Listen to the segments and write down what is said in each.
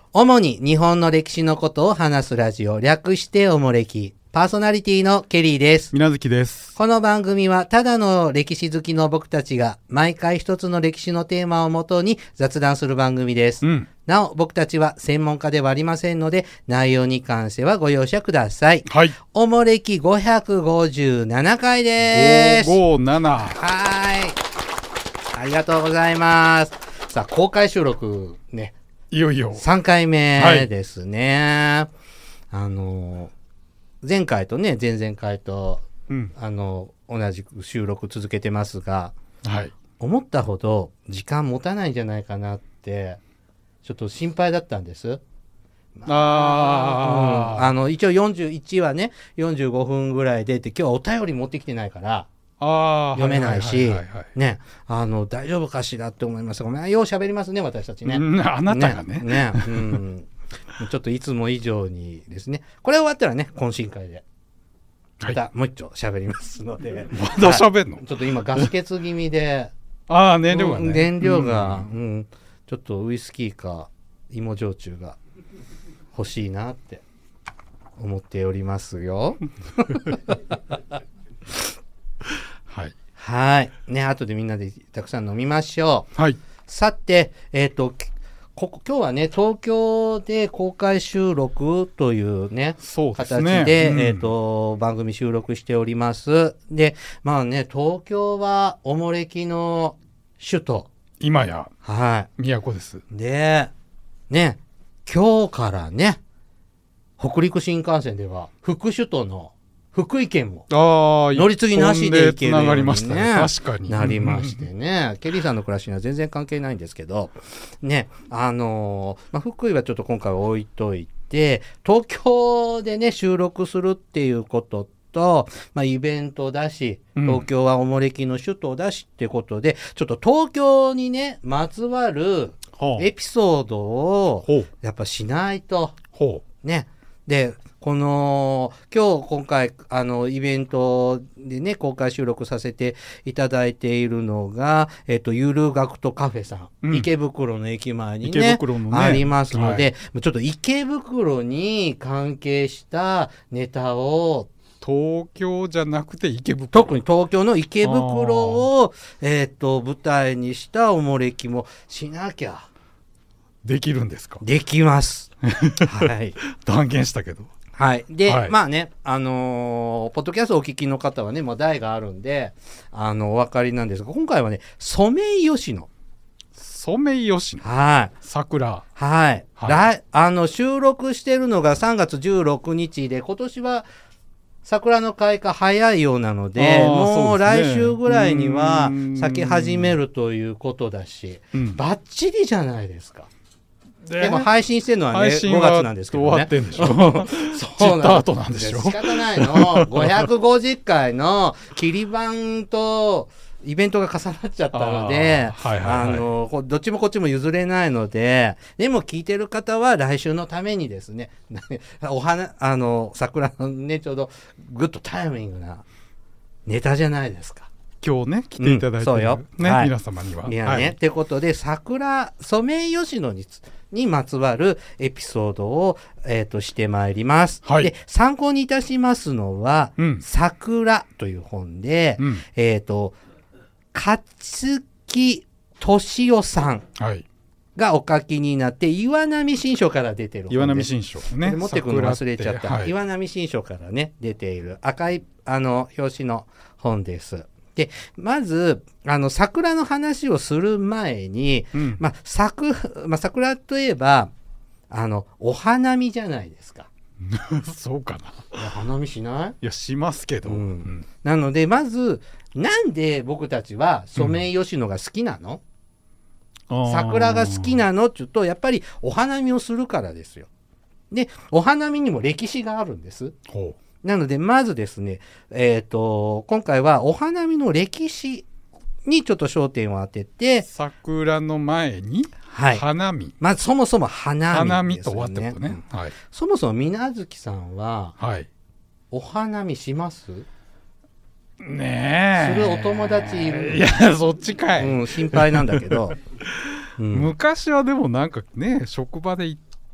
主に日本の歴史のことを話すラジオ、略しておもれき。パーソナリティのケリーです。 みなずきです。 この番組はただの歴史好きの僕たちが毎回一つの歴史のテーマをもとに雑談する番組です。なお僕たちは専門家ではありませんので内容に関してはご容赦ください。 はい。 おもれき557回です。 557。 はい。ありがとうございます。さあ公開収録ね。 いよいよ 3回目ですね。前回とね、前々回と、同じく収録続けてますが、 はい、 思ったほど時間持たないんじゃないかなって、ちょっと心配だったんです。一応41はね、45分ぐらいで、今日はお便り持ってきてないから、読めないし、ね、大丈夫かしらって思います。ごめん、よう喋りますね、私たちね。 あなたがね。 ちょっといつも以上にですね、これ終わったらね、懇親会で、またもう一丁喋りますので。 まだ喋んの？ ちょっと今ガス欠気味で、 燃料がね。 燃料が、ちょっとウイスキーか芋焼酎が欲しいなって思っておりますよ。 はい。 はい。ね、後でみんなでたくさん飲みましょう。 はい。 さて、今日はね、東京で公開収録というね、形で、番組収録しております。で、まあね、東京はおもれきの首都。 今や、 はい。 都です。 で、ね、今日からね、北陸新幹線では、副首都の福井県も乗り継ぎなしで行けるように、ね、 確かになりましてね、ケリーさんの暮らしには全然関係ないんですけどね、福井はちょっと今回は置いといて、東京でね収録するっていうことと、イベントだし、東京はおもれきの首都だしってことで、ちょっと東京にねまつわるエピソードをやっぱしないとね。で今回イベントでね公開収録させていただいているのがゆる学徒カフェさん、池袋の駅前にねありますので、ちょっと池袋に関係したネタを東京じゃなくて池袋、 特に東京の池袋を舞台にしたおもれきもしなきゃできるんですか？できますはい断言したけど、 はい。で、まあね、ポッドキャストをお聞きの方はね、もう題があるんで、お分かりなんですが、今回はね、ソメイヨシノ。 ソメイヨシノ。 はい。 桜。 はい。収録してるのが3月16日で、今年は桜の開花早いようなので、もう来週ぐらいには咲き始めるということだし、バッチリじゃないですか。でも配信してるのはね5月なんですけどね。 終わってんでしょ。そうなん後なんでしょ。 仕方ないの。550回の切り板とイベントが重なっちゃったので、どっちもこっちも譲れないので、でも聞いてる方は来週のためにですね、桜のねちょうどグッドタイミングなネタじゃないですか。 今日ね来ていただいてる、皆様には。 ってことでソメイヨシノにまつわるエピソードを、してまいります。で参考にいたしますのは、桜という本で、勝木俊夫さんがお書きになって、岩波新書から出てる本です。 岩波新書ね。 持ってくるの忘れちゃった。岩波新書からね出ている赤い表紙の本です。でまず桜の話をする前に、桜といえばお花見じゃないですか。 そうかな。 花見しない？ いやしますけど、 なのでまずなんで僕たちはソメイヨシノが好きなの？桜が好きなのって言うと、やっぱりお花見をするからですよ。でお花見にも歴史があるんです。なのでまずですね、今回はお花見の歴史にちょっと焦点を当てて、 桜の前に花見、 そもそも花見ですよね。 花見とはってことね。 そもそもみなずきさんは、お花見します？ ねえ。 するお友達いる？ いやそっちかい。 心配なんだけど。 昔はでもなんかね職場で行った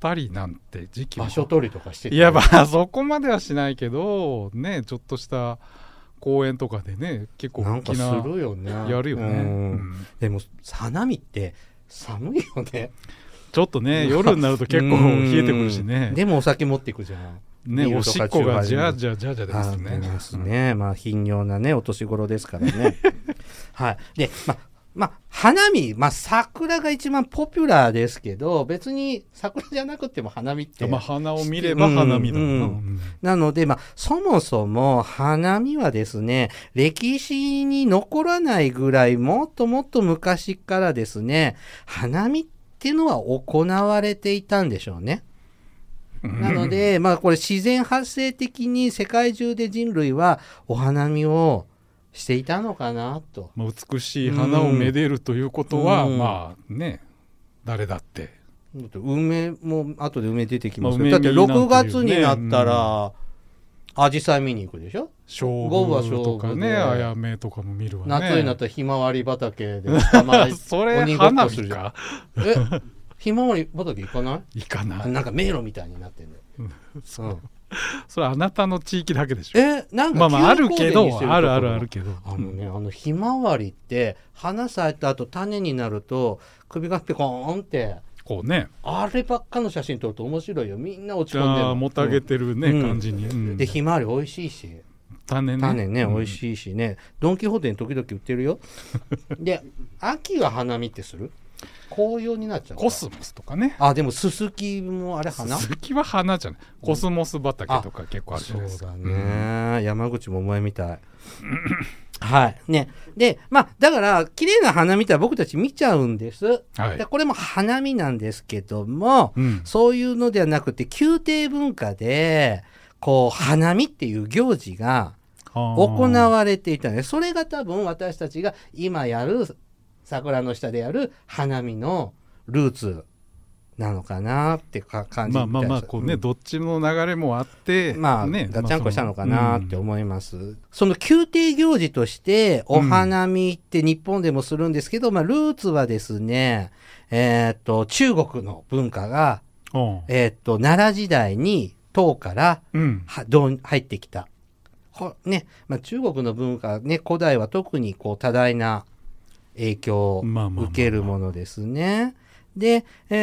ったりなんて時期も場所取りとかしてて、 いやまあそこまではしないけどね、ちょっとした公園とかでね結構なんかするよね。 やるよね、 でも花見って寒いよね。 ちょっとね夜になると結構冷えてくるしね。 でもお酒持っていくじゃんね、おしっこがじゃじゃじゃじゃですね。 出ますね。まあ頻尿なねお年頃ですからね。はい。でまあ花見、桜が一番ポピュラーですけど、別に桜じゃなくても花見って花を見れば花見だな、 なのでそもそも花見はですね、歴史に残らないぐらいもっともっと昔からですね、花見っていうのは行われていたんでしょうね。なのでこれ自然発生的に世界中で人類はお花見をしていたのかなと。 美しい花をめでるということは、まあね、誰だって梅も後で梅出てきますけど、だって6月になったらアジサイ見に行くでしょ。 勝負とかね、あやめとかも見るわね。 夏になったらひまわり畑でたまにそれ花火か。 ひまわり畑行かない？ 行かない。 なんか迷路みたいになってるんだよ。 それあなたの地域だけでしょ。 なんかあるけど、あるけど、 ひまわりって花咲いた後種になると首がピコーンってこうね、 あればっかの写真撮ると面白いよ。みんな落ち込んでる。 もたげてるね、感じに。 でひまわり美味しいし、種ね美味しいしね、ドン・キホーテに時々売ってるよ。で秋は花見ってする？紅葉になっちゃう。 コスモスとかね。 でもススキもあれ花？ ススキは花じゃない。コスモス畑とか結構あるじゃないですか。 そうだね。山口百恵みたい。はいね。でだから綺麗な花見たら僕たち見ちゃうんです。でこれも花見なんですけども、そういうのではなくて宮廷文化でこう花見っていう行事が行われていたので、それが多分私たちが今やる桜の下でやる花見のルーツなのかなって感じこうね、どっちの流れもあってガッチャンコしたのかなって思います。その宮廷行事としてお花見って日本でもするんですけど、ルーツはですね中国の文化が奈良時代に唐から入ってきたね、中国の文化ね、古代は特にこう多大な影響を受けるものですね。で、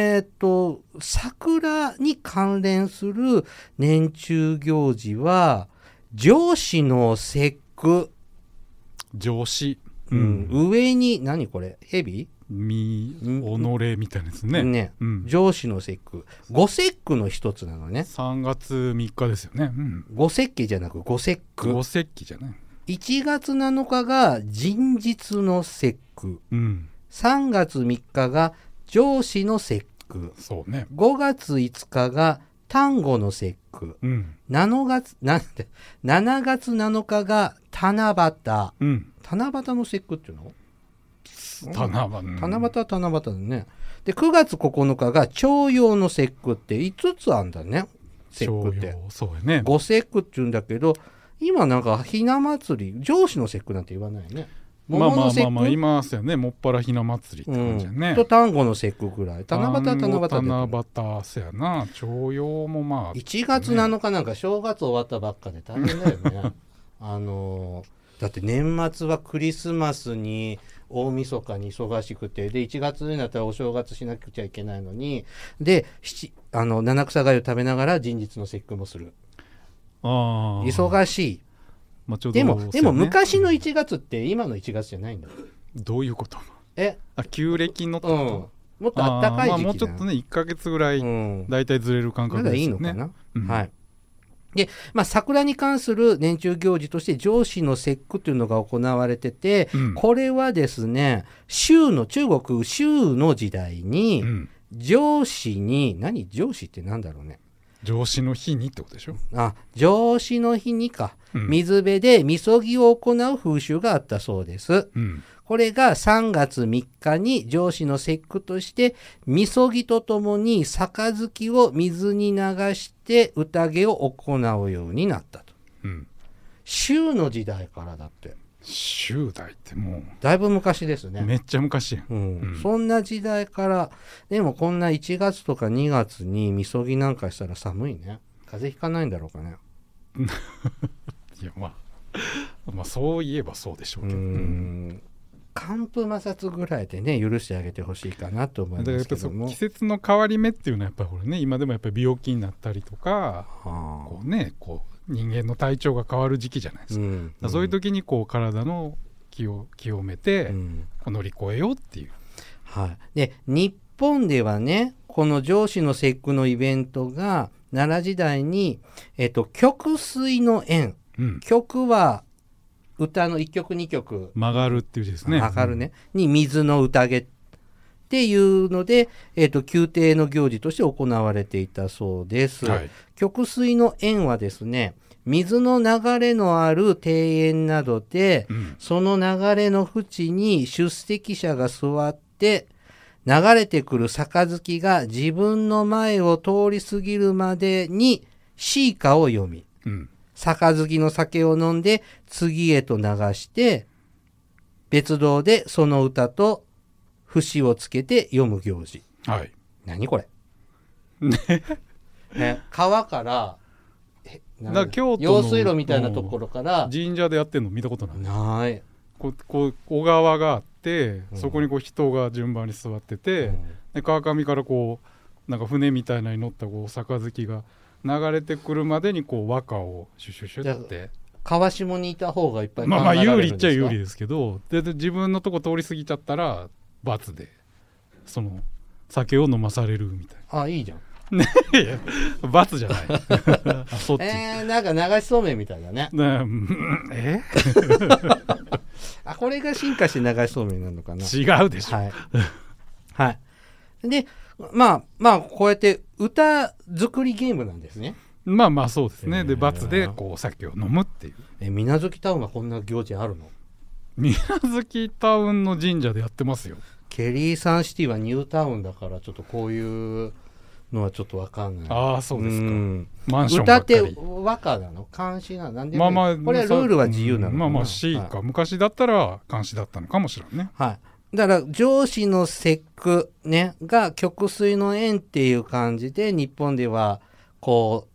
桜に関連する年中行事は上司の節句。 上司、 上に何これ蛇？ 己みたいなですね。 上司の節句、五節句の一つなのね。 3月3日ですよね。 五節気じゃなく五節句。 五節気じゃない。 1月7日が人日の節句、3月3日が上司の節句、 そうね、 5月5日が端午の節句、7月7日が七夕、七夕の節句っていうの？七夕だね。で9月9日が重陽の節句って5つあんだね。節句ってそうやね。 5節句って言うんだけど、今なんかひな祭り上司の節句なんて言わないね。桃の節句言いますよね。もっぱらひな祭りって感じやね。 と端午の節句ぐらい。七夕そやな。重陽も 1月7日なんか正月終わったばっかで大変だよね。だって年末はクリスマスに大晦日に忙しくて、で1月になったらお正月しなくちゃいけないのに、で七草がゆ食べながら人日の節句もする。忙しい。でも昔の1月って今の1月じゃないんだ。 どういうこと？旧暦のもっとあったかい時期もうちょっとね1ヶ月ぐらいだいたいずれる感覚ですよね。 まだいいのかな。はい。で桜に関する年中行事として上司の節句というのが行われてて、これはですね中国周の時代に、上司に上司ってなんだろうね。 上司の日にってことでしょ。 上司の日にか、水辺でみそぎを行う風習があったそうです。これが3月3日に上司の節句としてみそぎとともに杯を水に流して宴を行うようになったと。周の時代からだって。 周代ってもだいぶ昔ですね。 うめっちゃ昔やん。 うんそんな時代から、でもこんな1月とか2月にみそぎなんかしたら寒いね。風邪ひかないんだろうかね。 いやまあそういえばそうでしょうけど、 寒風摩擦ぐらいでね許してあげてほしいかなと思いだからやっぱますけども。 季節の変わり目っていうのはやっぱりこれね、今でもやっぱり病気になったりとか、こうねこう人間の体調が変わる時期じゃないですか。だからそういう時にこう体の気を清めて、こう乗り越えようっていう。 はい。で日本ではねこの上司の節句のイベントが奈良時代に曲水の宴、曲は歌の1曲2曲曲がるっていう字ですね。 曲がるね、に水の宴っていうので、宮廷の行事として行われていたそうです。曲水の宴はですね、水の流れのある庭園などで、その流れの縁に出席者が座って流れてくる杯が自分の前を通り過ぎるまでに詩歌を読み、杯の酒を飲んで次へと流して別堂でその歌と節をつけて読む行事。何これ川から京都の用水路みたいなところから神社でやってるの見たことない。 ない。 こう小川があって、そこにこう人が順番に座ってて、で川上からこうなんか船みたいなのに乗ったこう杯が流れてくるまでにこう和歌をシュシュシュって川下にいた方がいっぱい考えまあられるんですか。 有利っちゃ有利ですけど、で自分のとこ通り過ぎちゃったら罰でその酒を飲まされるみたいな。 あ、いいじゃん。 いや罰じゃないあそっち、 なんか流しそうめんみたいだね。あ、これが進化して流しそうめんなのかな。 違うでしょ。 はい。でまあこうやって歌作りゲームなんですね。 まあそうですね。で罰でこうお酒を飲むっていう。 水無月タウンはこんな行事あるの？ 水無月タウンの神社でやってますよ。 ケリーサンシティはニュータウンだからちょっとこういうのはちょっと分かんない。 ああそうですか。マンションばっかり。 歌って和歌なの？漢詩なの？なんでもいい。これはルールは自由なのかな。 詩か、昔だったら漢詩だったのかもしれんね。 だから上司の節句ねが曲水の宴っていう感じで日本ではこ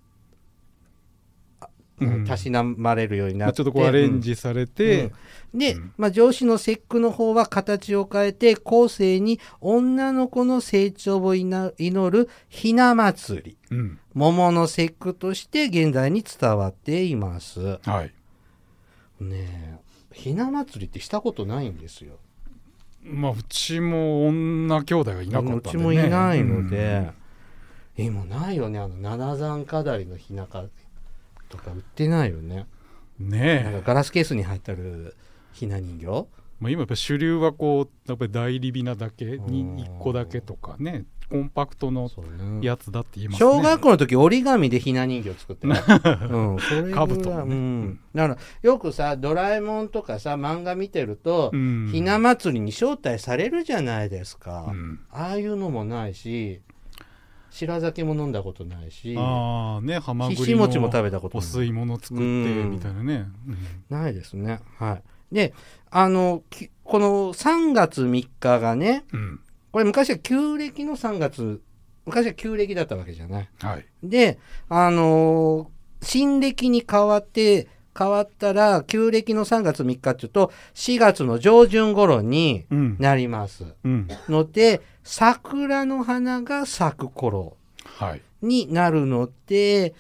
うたしなまれるようになって、 ちょっとこうアレンジされて、 で、上司の節句の方は形を変えて後世に女の子の成長を祈るひな祭り、桃の節句として現在に伝わっています。ねえ、ひな祭りってしたことないんですよ。 うちも女兄弟がいなかったんでね。 うちもいないので、今ないよね。七山飾りのひなかとか売ってないよね。なんかガラスケースに入ってるひな人形。 今やっぱ主流はこうやっぱり大リビナだけに1個だけとかね、コンパクトのやつだって言いますね。 小学校の時折り紙でひな人形作ってた。それかぶとね。 だからよくさドラえもんとかさ漫画見てると、ひな祭りに招待されるじゃないですか。ああいうのもないし、白酒も飲んだことないし、 ハマグリのひし餅も食べたことない。 お吸い物作ってみたいなね、 ないですね。でこの3月3日がね、これ昔は旧暦の3月、昔は旧暦だったわけじゃない。で新暦に変わったら旧暦の3月3日っていうと4月の上旬頃になります、ので桜の花が咲く頃になるので、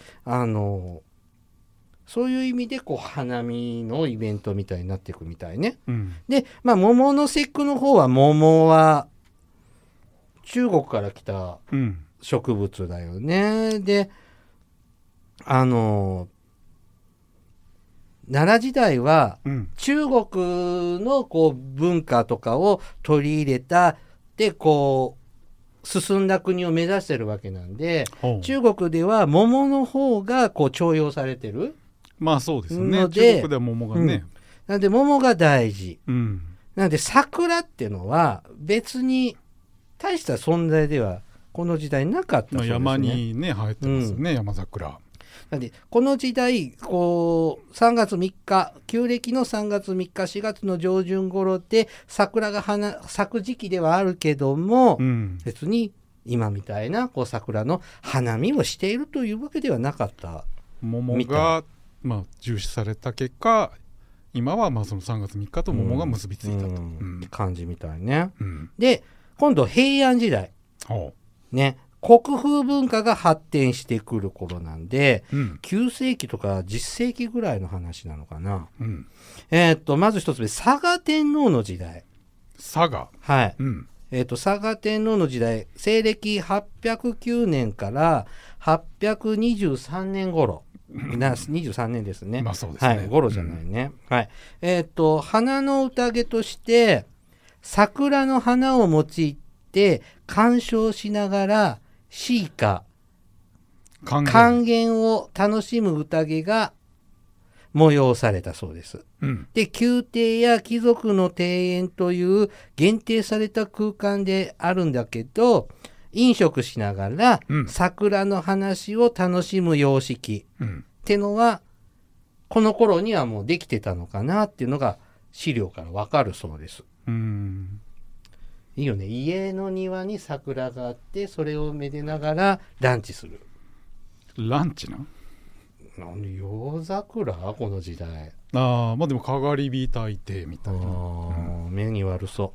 そういう意味でこう花見のイベントみたいになっていくみたいね。で、桃の節句の方は桃は中国から来た植物だよね。で奈良時代は中国のこう文化とかを取り入れたでこう進んだ国を目指してるわけなんで、中国では桃の方がこう重用されてる。 そうですよね。中国では桃がね、 なんで桃が大事、なんで桜っていうのは別に大した存在ではこの時代なかったそうですね。 山にね生えてますよね、山桜。 なんでこの時代こう3月3日旧暦の3月3日4月の上旬頃で桜が咲く時期ではあるけども、うん、別に今みたいなこう桜の花見をしているというわけではなかった桃が、まあ、重視された結果今はまあその3月3日と桃が結びついたと、 って感じみたいね、で今度平安時代ね国風文化が発展してくる頃なんで、9世紀とか10世紀ぐらいの話なのかな、まず一つ目嵯峨天皇の時代。 嵯峨、 はい、嵯峨天皇の時代西暦809年から823年頃23年ですね。 まあそうですね。 はい、頃じゃないね。はい。花の宴として桜の花を用いて鑑賞しながら詩歌還元を楽しむ宴が催されたそうです。で、宮廷や貴族の庭園という限定された空間であるんだけど、飲食しながら桜の話を楽しむ様式ってのはこの頃にはもうできてたのかなっていうのが資料からわかるそうです。いいよね。家の庭に桜があってそれをめでながらランチする。 ランチな夜桜この時代。 まあでもかがり火焚いてみたいな、 目に悪そう。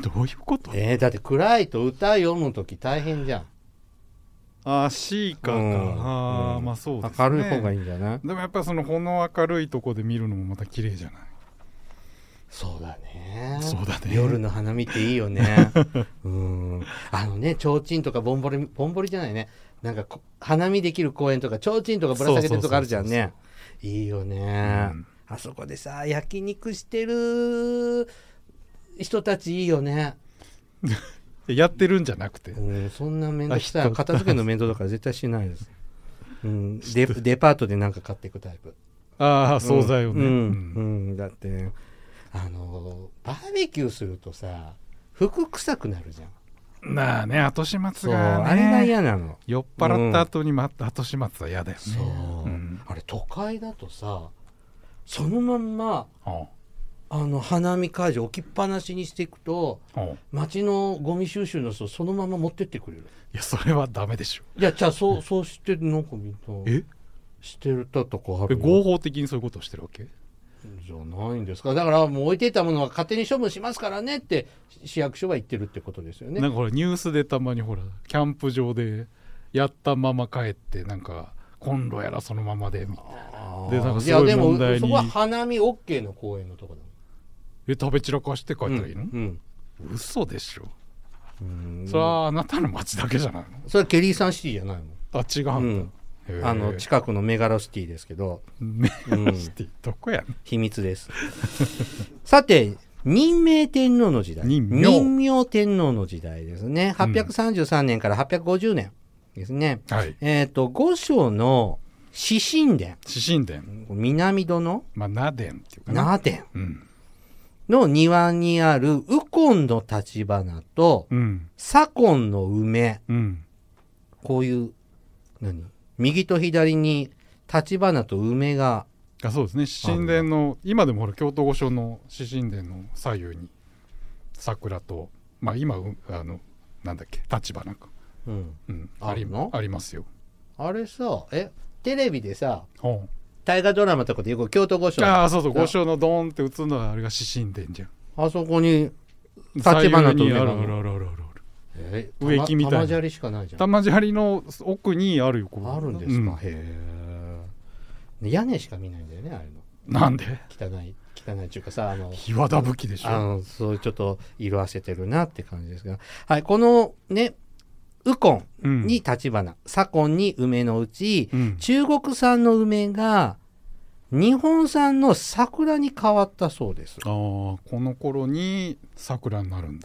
どういうこと？ だって暗いと歌読むとき大変じゃん。 シーカーか。まあそうですね。 明るい方がいいんじゃない？ でもやっぱりそのほの明るいとこで見るのもまた綺麗じゃない？ そうだね。 そうだね。 夜の花見っていいよね。提灯とかぼんぼりじゃないね。なんか花見できる公園とか提灯とかぶら下げてるとかあるじゃんね。いいよね、あそこでさ焼肉してる人たちいいよね。 やってるんじゃなくて、 そんな面倒くさい片付けの面倒だから絶対しないです。デパートでなんか買っていくタイプ。 惣菜をね。 だってねバーベキューするとさ服臭くなるじゃん。 まあね、後始末がね、 あれが嫌なの。 酔っ払った後に後始末は嫌だよね。 そう、あれ都会だとさそのまんま花見会場置きっぱなしにしていくと町のゴミ収集の人そのまま持ってってくれる。 いやそれはダメでしょ。 いやじゃあそうしてるなんかみんなしてるとこある。 合法的にそういうことをしてるわけじゃないんですか。だからもう置いていたものは勝手に処分しますからねって市役所は言ってるってことですよね。 なんかほらニュースでたまにほらキャンプ場でやったまま帰ってなんかコンロやらそのままでみたいな。でなんかすごい問題に。 いやでもそこは花見 OK の公園のとこだ。 食べ散らかして帰ったらいいの？嘘でしょ。それはあなたの町だけじゃないの？ それはケリーサンシティじゃないの？ 違うんだ。 近くのメガロシティですけど。 メガロシティ、どこやねん。 秘密ですさて仁明天皇の時代、仁明天皇の時代ですね。833年から850年ですね、御所の紫宸殿、南戸の名殿っていうかな、 名殿の庭にある右近の立花と左近の梅、こういう右と左に立花と梅がそうですね。紫宸殿の今でもほら京都御所の紫宸殿の左右に桜と今なんだっけ立花か、ありますよ。 あれさテレビでさ大河ドラマとかでよく京都御所そう御所のドーンって映るのはあれが紫宸殿じゃん。 あそこに立花と梅が植木みたいな玉砂利しかないじゃん。 玉砂利の奥にあるよ。 あるんですか。屋根しか見ないんだよねあれの。なんで？ 汚いっていうかさ岩だぶきでしょ。 そうちょっと色あせてるなって感じですが、このね右近に立花、左近に梅のうち、中国産の梅が日本産の桜に変わったそうです。 この頃に桜になるんだ。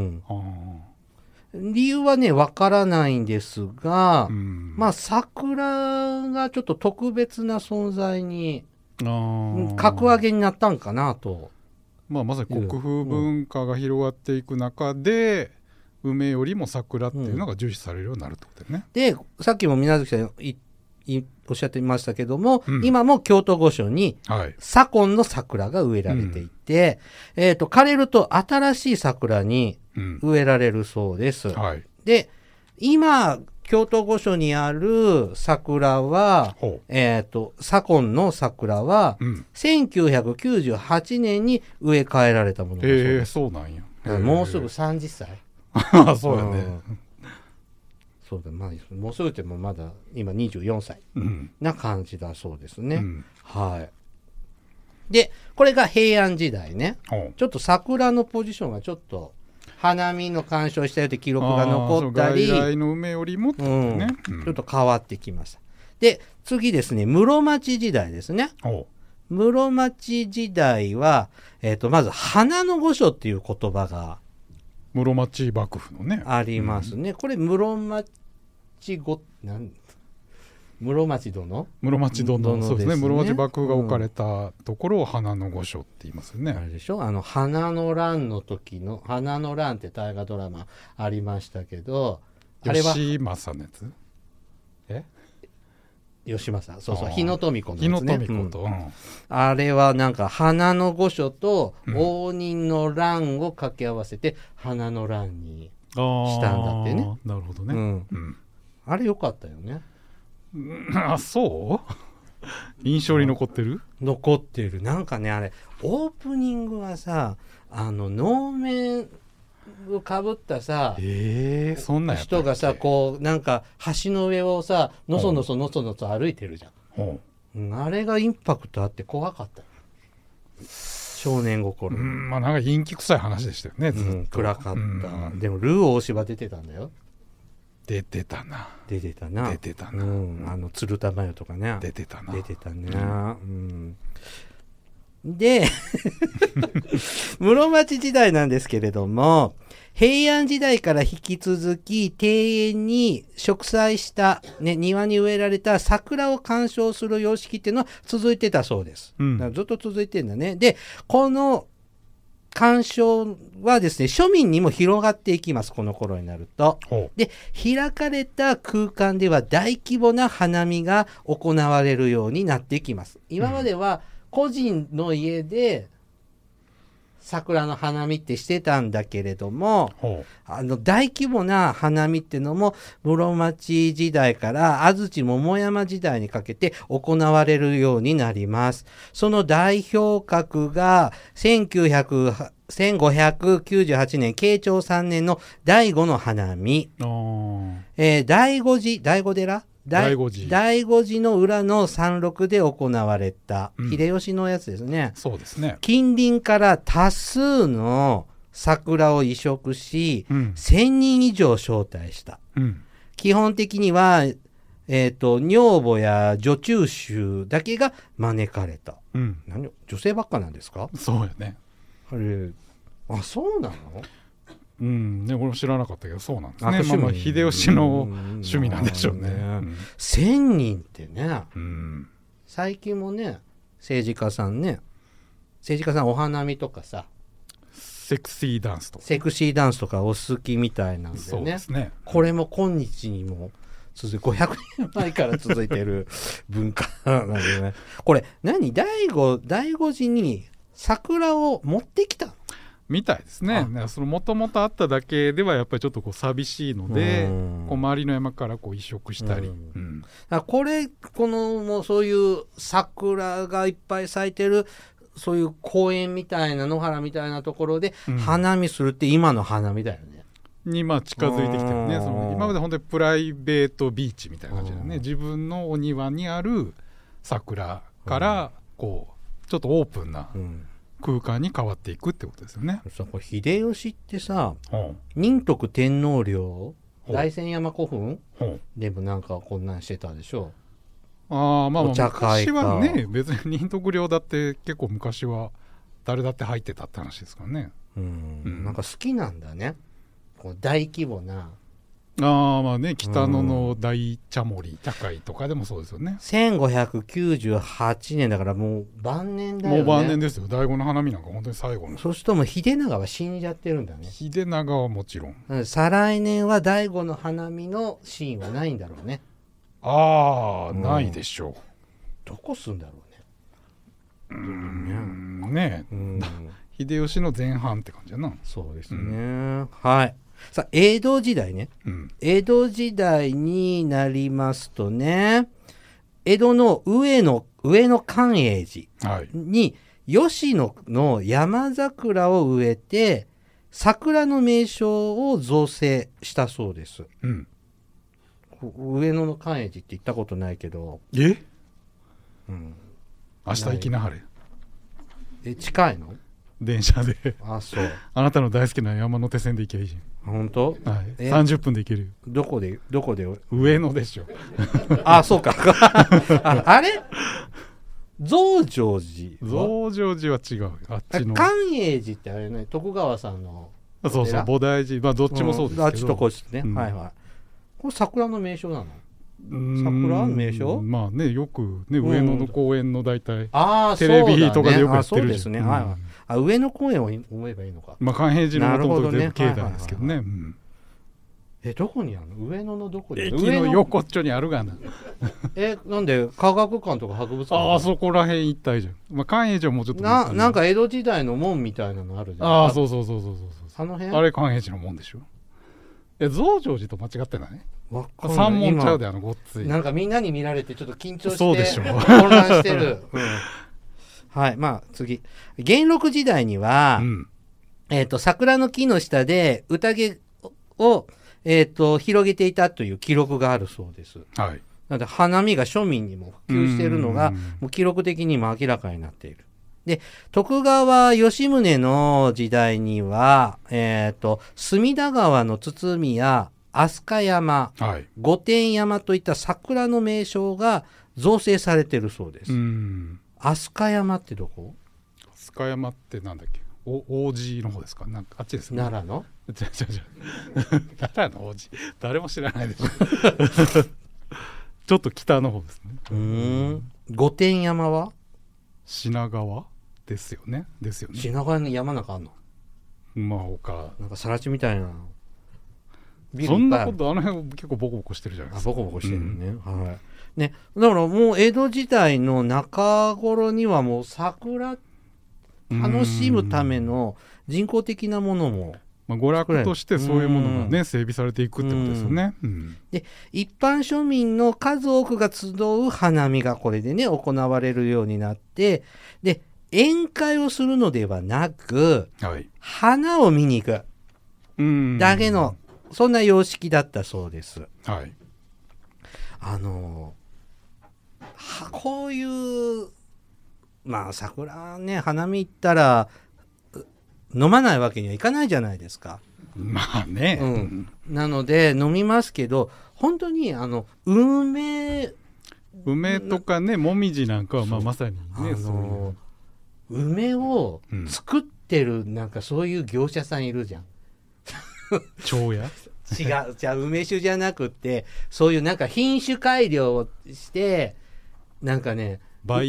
理由はねわからないんですが、桜がちょっと特別な存在に格上げになったんかなと。 まさに国風文化が広がっていく中で、梅よりも桜っていうのが重視されるようになるってことだよね。 でさっきも水無月さん言おっしゃってましたけども、 うん、 今も京都御所に左近の桜が植えられていて、枯れると新しい桜に植えられるそうです。 はい、 で、今、京都御所にある桜は、左近の桜は、1998年に植え替えられたものだそうです。 そうなんや。 もうすぐ30歳。 そうやね。 そうだ、まあ、もうすぐってもまだ今24歳な感じだそうですね。はい。で、これが平安時代ね。ちょっと桜のポジションがちょっと、花見の鑑賞したよって記録が残ったり、 外来の梅よりもってことね、 ちょっと変わってきました。で、次ですね、室町時代ですね。室町時代は、まず花の御所っていう言葉が室町幕府のねありますね。これ室町室町殿そうですね。室町幕府が置かれたところを花の御所って言いますよね。 あれでしょ、花の乱の時の花の乱って大河ドラマありましたけど、あれは義政のやつ、 義政、そうそう、日野富子のやつね。あれはなんか花の御所と応仁の乱を掛け合わせて花の乱にしたんだってね。 なるほどね。 あれ良かったよね。 そう印象に残ってる？ 残ってる。なんかね、あれオープニングはさ、能面をかぶったさ、 そんな人がさ、こうなんか橋の上をさ、のそのそ歩いてるじゃん。あれがインパクトあって怖かった。少年心。 まあなんか陰気臭い話でしたよね。ずっと暗かった。でもルー大柴出てたんだよ。 出てたな。 鶴田真代とかね。 出てたね。 で室町時代なんですけれども、平安時代から引き続き庭園に植栽した、庭に植えられた桜を鑑賞する様式っていうのは続いてたそうです。だからずっと続いてるんだね。で、この鑑賞はですね、庶民にも広がっていきます。この頃になると。で、開かれた空間では大規模な花見が行われるようになっていきます。今までは個人の家で桜の花見ってしてたんだけれども、大規模な花見っていうのも室町時代から安土桃山時代にかけて行われるようになります。その代表格が1598年慶長3年の醍醐の花見。醍醐寺の裏の山麓で行われた、秀吉のやつですね。 そうですね。 近隣から多数の桜を移植し、1000人以上招待した。基本的には、女房や女中衆だけが招かれた。女性ばっかなんですか？ そうやね。 そうなの？ ね、俺も知らなかったけどそうなんですね。秀吉の趣味なんでしょうね。 1000人ってね、最近もね、政治家さんお花見とかさ、 セクシーダンスとかお好きみたいなんでね。 そうですね。 これも今日にも500年前から続いてる文化なんでね。これ醍醐寺に桜を持ってきたみたいですね。そのもともとあっただけではやっぱりちょっと寂しいので、周りの山から移植したり。 もうそういう桜がいっぱい咲いてるそういう公園みたいな野原みたいなところで花見するって今の花見だよね。 に近づいてきてるね。今まで本当にプライベートビーチみたいな感じだよね。自分のお庭にある桜からちょっとオープンな空間に変わっていくってことですよね。 秀吉ってさ、仁徳天皇陵大仙山古墳でもなんかこんなんしてたでしょ。 昔はね、別に仁徳陵だって結構昔は誰だって入ってたって話ですからね。 なんか好きなんだね、大規模な。 北野の大茶森高いとかでもそうですよね。 1598年だからもう晩年だよね。 もう晩年ですよ。醍醐の花見なんか本当に最後の。 そうするともう秀長は死んじゃってるんだね。 秀長はもちろん。 再来年は醍醐の花見のシーンはないんだろうね。 ないでしょう。 どこ住んだろうね。 ねえ、秀吉の前半って感じやな。 そうですね、はい。さあ江戸時代ね、江戸時代になりますとね、江戸の上野寛永寺に吉野の山桜を植えて桜の名称を造成したそうです、上野の寛永寺って行ったことないけど、 明日行きなはれ。 近いの？ 電車で。 そう。 あなたの大好きな山手線で行けばいいじゃん。 本当？ はい。30分で行けるよ。 どこで上野でしょ。 そうか。あれ増上寺は違う。あっちの寛永寺ってあれね、徳川さんのそう菩提寺、どっちもそうですけど、 あっちとこっちね、はいはい。これ桜の名所なの？桜名所？ まあね、よくね、上野の公園の大体テレビとかでよくやってるじゃん。 そうですね、はいはい。上野公園を思えばいいのか。 寛永寺のもともと全部境内ですけどね。 どこにあるの？上野のどこに？ 駅の横っちょにあるがな。 なんで科学館とか博物館？ あそこら辺一帯じゃん。寛永寺はもうちょっとなんか江戸時代の門みたいなのあるじゃん。 そう。 あの辺？ あれ寛永寺の門でしょ。増上寺と間違ってない？ 三門ちゃうで、ごっつい。 なんかみんなに見られてちょっと緊張してそうでしょ混乱してる。はい、まあ次。元禄時代には、桜の木の下で宴を広げていたという記録があるそうです。 はい。 なので花見が庶民にも普及しているのがもう記録的にも明らかになっている。で、徳川吉宗の時代には、隅田川の堤や飛鳥山、御殿山といった桜の名称が造成されているそうです。飛鳥山ってどこ？ 飛鳥山ってなんだっけ？王子の方ですか？なんかあっちですね。 奈良の？ 奈良の王子誰も知らないでしょ。ちょっと北の方ですね。 御殿山は品川ですよね。 品川に山なんかあんの？ なんか更地みたいな。 そんなこと、あの辺結構ボコボコしてるじゃないですか。 ボコボコしてるね。はい。ね、だからもう江戸時代の中頃にはもう桜楽しむための人工的なものも、 娯楽としてそういうものがね整備されていくってことですよね。 で、一般庶民の数多くが集う花見がこれでね行われるようになって、で宴会をするのではなく、花を見に行くだけのそんな様式だったそうです。 はい。 こういう桜ね、花見行ったら飲まないわけにはいかないじゃないですか。 まあね。 なので飲みますけど、本当に梅とかね、もみじなんかはまさにね、 梅を作ってるなんかそういう業者さんいるじゃん。 蝶屋？ 違う、じゃあ梅酒じゃなくってそういうなんか品種改良をしてなんかね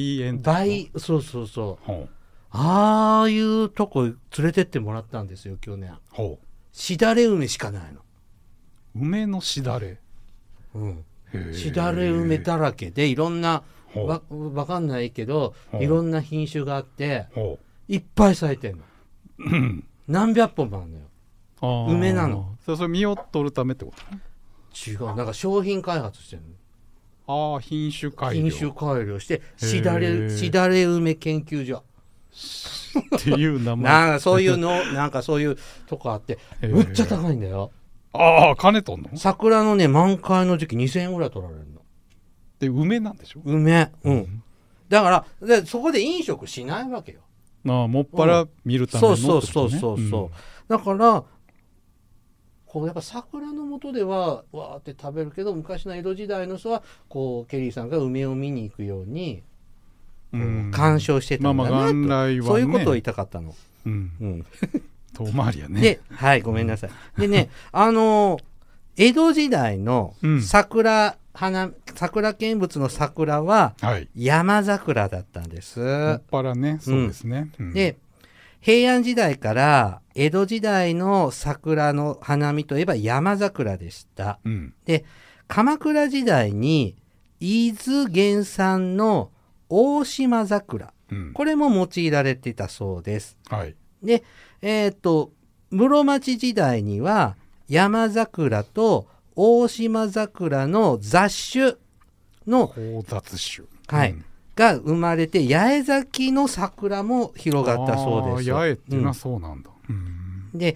そうああいうとこ連れてってもらったんですよ去年。しだれ梅しかないの。 梅のしだれ？ しだれ梅だらけでいろんなわかんないけどいろんな品種があっていっぱい咲いてんの。何百本もあるのよ。梅なの。 それ実を取るためってこと？ 違う、なんか商品開発してるの。 品種改良してしだれ梅研究所っていう名前なんかそういうのなんかそういうとこあってむっちゃ高いんだよ。 金取んの？ 桜のね満開の時期2000円ぐらい取られるの。 で梅なんでしょ？ 梅。だからそこで飲食しないわけよ。 もっぱら見るためのってことね。 そうだからこうやっぱ桜の下ではわーって食べるけど、昔の江戸時代の人はこうケリーさんが梅を見に行くように鑑賞してたんだなと、そういうことを言いたかったの。 遠回りやね。 で、ごめんなさい。でね、江戸時代の桜見物の桜は山桜だったんです。 もっぱらね、そうですね。 で平安時代から江戸時代の桜の花見といえば山桜でした。で鎌倉時代に伊豆原産の大島桜、これも用いられていたそうです。 はい、 で、室町時代には山桜と大島桜の雑種の交雑種、 はい、が生まれて八重咲きの桜も広がったそうです。 八重っていうのはそうなんだ。 で、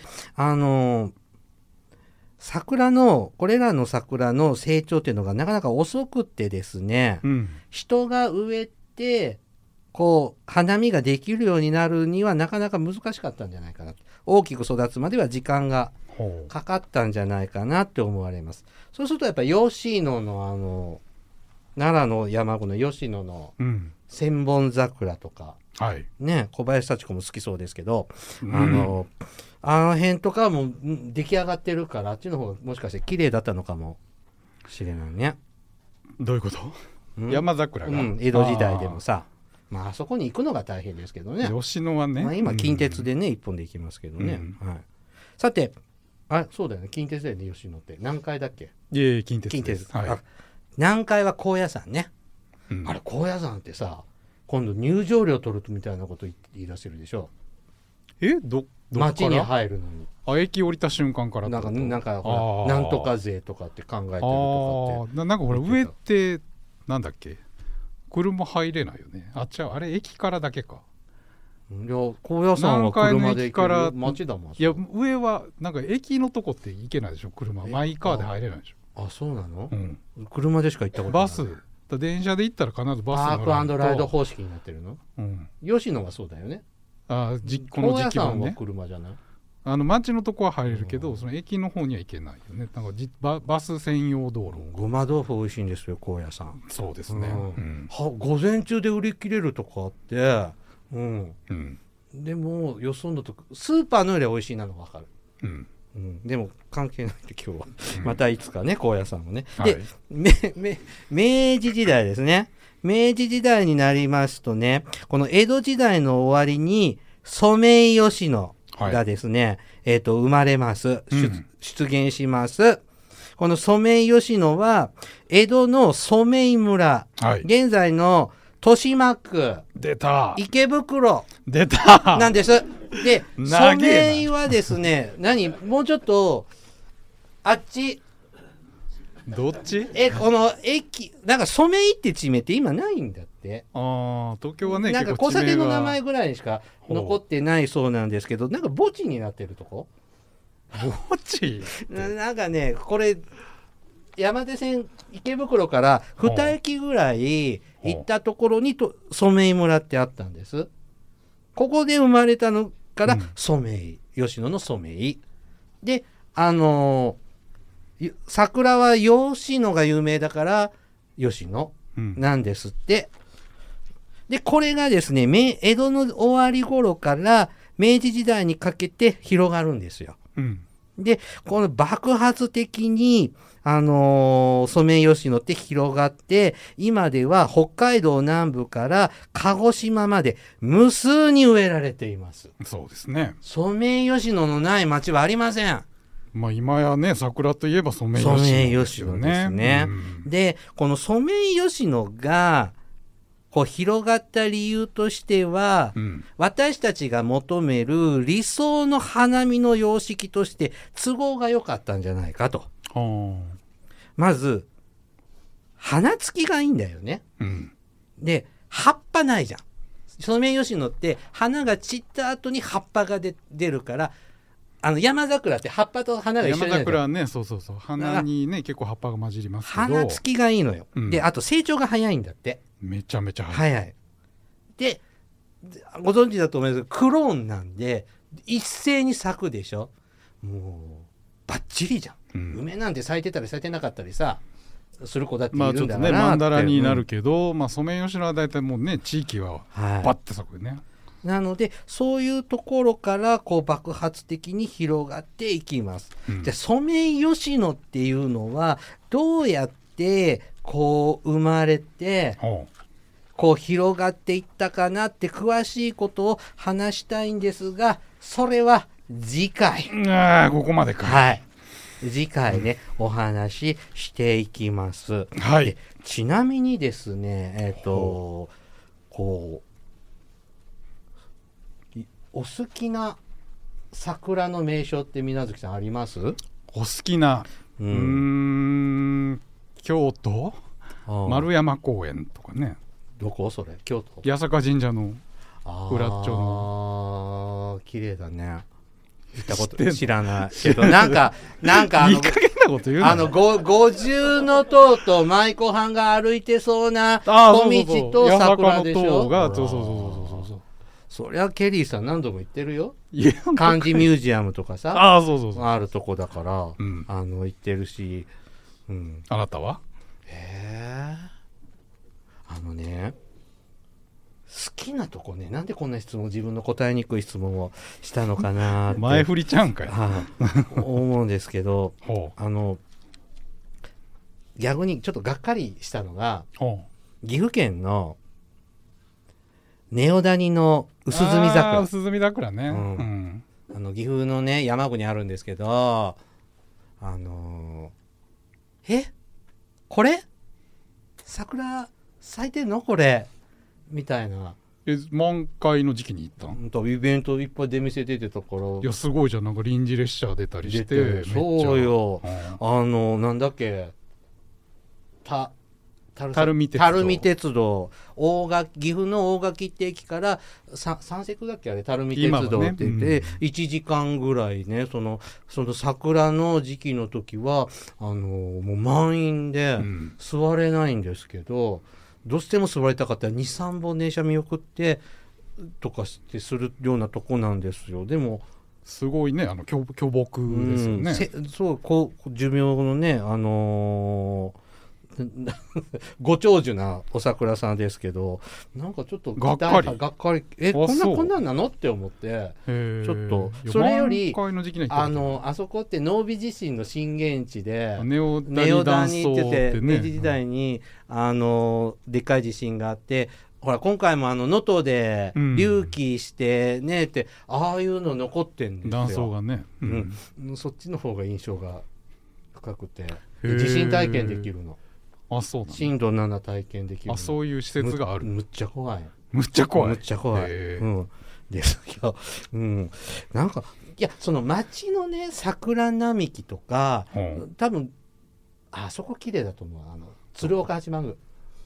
これらの桜の成長っていうのがなかなか遅くってですね、人が植えてこう花見ができるようになるにはなかなか難しかったんじゃないかな。大きく育つまでは時間がかかったんじゃないかなって思われます。そうするとやっぱり吉野の奈良の山子の吉野の千本桜とか、ね、小林幸子も好きそうですけど、あの辺とかも出来上がってるからあっちの方がもしかして綺麗だったのかもしれないね。 どういうこと？山桜が、 江戸時代でもさ、あそこに行くのが大変ですけどね。 吉野はね、 今近鉄でね、一本で行きますけどね。さて、そうだよね、近鉄だよね、吉野って。何階だっけ？ いえ、近鉄です。 何階は高野山ね。あれ高野山ってさ、今度入場料取るみたいなこと言い出してるでしょ。町に入るのに。 駅降りた瞬間からなんかほらなんとか税とかって考えてるとかって。 なんかほら上ってなんだっけ、車入れないよね。あれ駅からだけか。 いや高野山は車で行ける町だもん。 いや上はなんか駅のとこって行けないでしょ。車マイカーで入れないでしょ。 そうなの？車でしか行ったことない。 バス電車で行ったら必ずバスパーク&ライド方式になってるの？吉野はそうだよね。この時期はね。高野山は車じゃない？ 町のとこは入れるけど、その駅の方には行けないよね。なんかバス専用道路。 ごま豆腐美味しいんですよ高野山。 そうですね。 午前中で売り切れるとかあって、でもよそのとスーパーのよりは美味しいなの分かる。でも関係ないで今日はまたいつかね高野山もね。で、明治時代ですね。明治時代になりますとね、この江戸時代の終わりにソメイヨシノがですね、生まれます。出現します。このソメイヨシノは江戸の染井村、現在の豊島区、 出た池袋出たなんです。で、染井はですね、もうちょっとあっち。 どっち？ この駅なんか染井って地名って今ないんだって。 東京はね、 なんか交差点の名前ぐらいしか残ってないそうなんですけど、なんか墓地になってるとこ？ 墓地？ なんかね、これ山手線池袋から2駅ぐらい行ったところに染井村ってあったんです。ここで生まれたのから染井、吉野の染井で、桜は吉野が有名だから吉野なんですって、でこれがですね江戸の終わり頃から明治時代にかけて広がるんですよ。でこの爆発的にソメイヨシノって広がって、今では北海道南部から鹿児島まで無数に植えられています。 そうですね。 ソメイヨシノのない町はありません。 今やね、桜といえばソメイヨシノですね。 で、このソメイヨシノが広がった理由としては、私たちが求める理想の花見の様式として都合が良かったんじゃないかと。まず花付きがいいんだよね。で葉っぱないじゃん。ソメイヨシノって花が散った後に葉っぱが出るから、山桜って葉っぱと花が一緒じゃないですか。 山桜はね、そう花にね結構葉っぱが混じりますけど、 花付きがいいのよ。であと成長が早いんだって。 めちゃめちゃ早い。でご存知だと思いますけど、クローンなんで一斉に咲くでしょ。もうバッチリじゃん。梅なんて咲いてたり咲いてなかったりさする子だっているんだからって。 ちょっとねマンダラになるけど、ソメイヨシノはだいたいもうね地域はバッて咲くよね。 なのでそういうところから爆発的に広がっていきます。じゃあソメイヨシノっていうのはどうやって生まれて広がっていったかなって詳しいことを話したいんですが、それは次回。 ここまでか。 次回ね、お話ししていきます。 はい。 でちなみにですね、こうお好きな桜の名所って水無月さんあります？ お好きな、京都丸山公園とかね。 どこそれ？京都八坂神社の裏っちょの。 綺麗だね。行ったこと知らないけど、なんかいい加減なこと言うの。 五重の塔と舞妓はんが歩いてそうな小道と桜でしょ。 そう。 そりゃケリーさん何度も行ってるよ。漢字ミュージアムとかさ、あるとこだから、行ってるし、 あなたは？ 好きなとこね、なんでこんな質問、自分の答えにくい質問をしたのかなって前振りちゃうんかい、 思うんですけど逆にちょっとがっかりしたのが、岐阜県の根尾谷の薄墨桜。 薄墨桜ね、 岐阜のね山奥にあるんですけど、これ桜咲いてんのこれみたいな。 満開の時期に行ったん？ イベントいっぱい出店出てたから。いやすごいじゃん。なんか臨時列車出たりして。 そうよ、なんだっけ、垂水鉄道、岐阜の大垣って駅から三石だっけ、あれ垂水鉄道って言って、1時間ぐらいね、その桜の時期の時はもう満員で座れないんですけど、どうしても座りたかったら 2,3 本電車見送ってとかしてするようなとこなんですよ。でもすごいね、巨木ですよね。 そう寿命のねご長寿なお桜さんですけど、なんかちょっとがっかりこんなんなのって思って、ちょっとそれよりあそこって濃尾地震の震源地で根尾谷に行ってて、 明治時代にでっかい地震があって、ほら今回も能登で隆起してねって、ああいうの残ってんですよ、 断層がね、 そっちの方が印象が深くて、地震体験できるの。 そうなんだ。 震度7体験できる。 そういう施設がある。 むっちゃ怖い。ですよ。なんかその町のね桜並木とか、多分そこ綺麗だと思う。鶴岡八幡宮。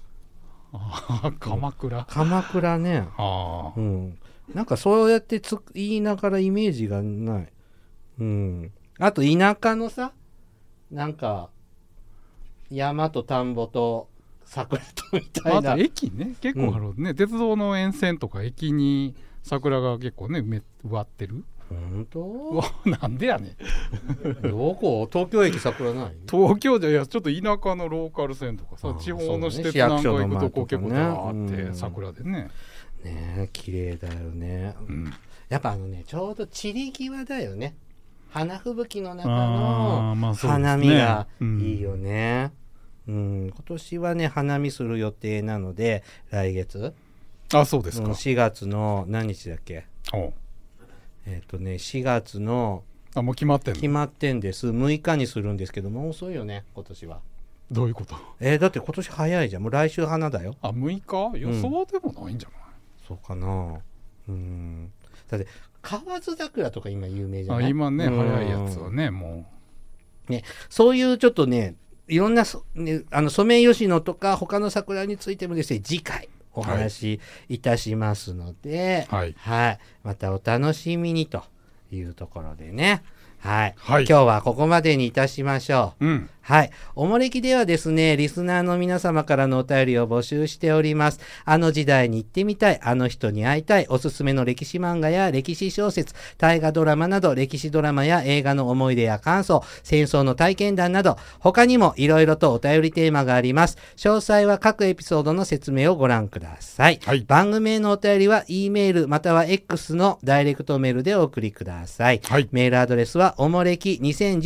鎌倉ね。なんかそうやって言いながらイメージがない。あと田舎のさ、なんか山と田んぼと桜とみたいな。 あと駅ね、結構あるね、鉄道の沿線とか駅に桜が結構ね植わってる。 本当？ なんでやねん。どこ？東京駅桜ない？ 東京じゃ、いやちょっと田舎のローカル線とかさ、地方の施設なんか行くとこ結構だーって桜でね。 ね、綺麗だよね。やっぱちょうど散り際だよね。花吹雪の中の花見がいいよね。今年はね花見する予定なので、来月。 そうですか。 4月の何日だっけ。4月のもう決まってんです。6日にするんですけど、もう遅いよね今年は。 どういうこと？ だって今年早いじゃん。もう来週花だよ。 6日？予想でもないんじゃない？ そうかな。だって河津桜とか今有名じゃない？ 今ね、早いやつはね、もうね、そういうちょっとね、いろんなソメイヨシノとか他の桜についてもですね、次回お話しいたしますので、またお楽しみにというところでね。今日はここまでにいたしましょう。おもれきではですね、リスナーの皆様からのお便りを募集しております。あの時代に行ってみたい、あの人に会いたい、おすすめの歴史漫画や歴史小説、大河ドラマなど、歴史ドラマや映画の思い出や感想、戦争の体験談など、他にもいろいろとお便りテーマがあります。詳細は各エピソードの説明をご覧ください。番組へのお便りは E メールまたは X のダイレクトメールでお送りください。メールアドレスはおもれき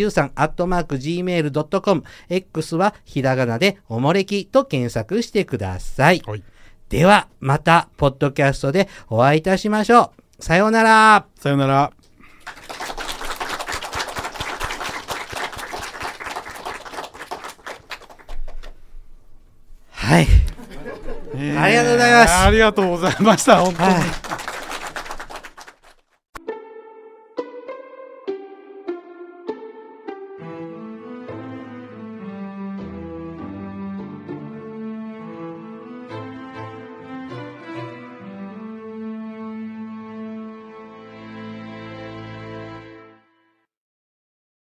2013@gmail.com、 X はひらがなでおもれきと検索してください。ではまたポッドキャストでお会いいたしましょう。さようなら。 さようなら。 はい、ありがとうございます。 ありがとうございました本当に。